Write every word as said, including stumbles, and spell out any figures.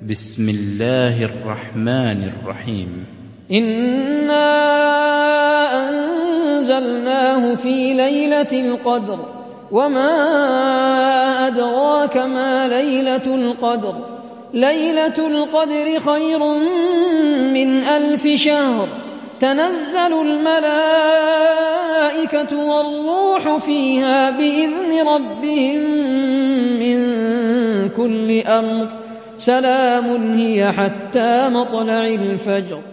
بسم الله الرحمن الرحيم إنا أنزلناه في ليلة القدر وما أدراك ما ليلة القدر ليلة القدر خير من ألف شهر تنزل الملائكة والروح فيها بإذن ربهم من كل أمر سلام هي حتى مطلع الفجر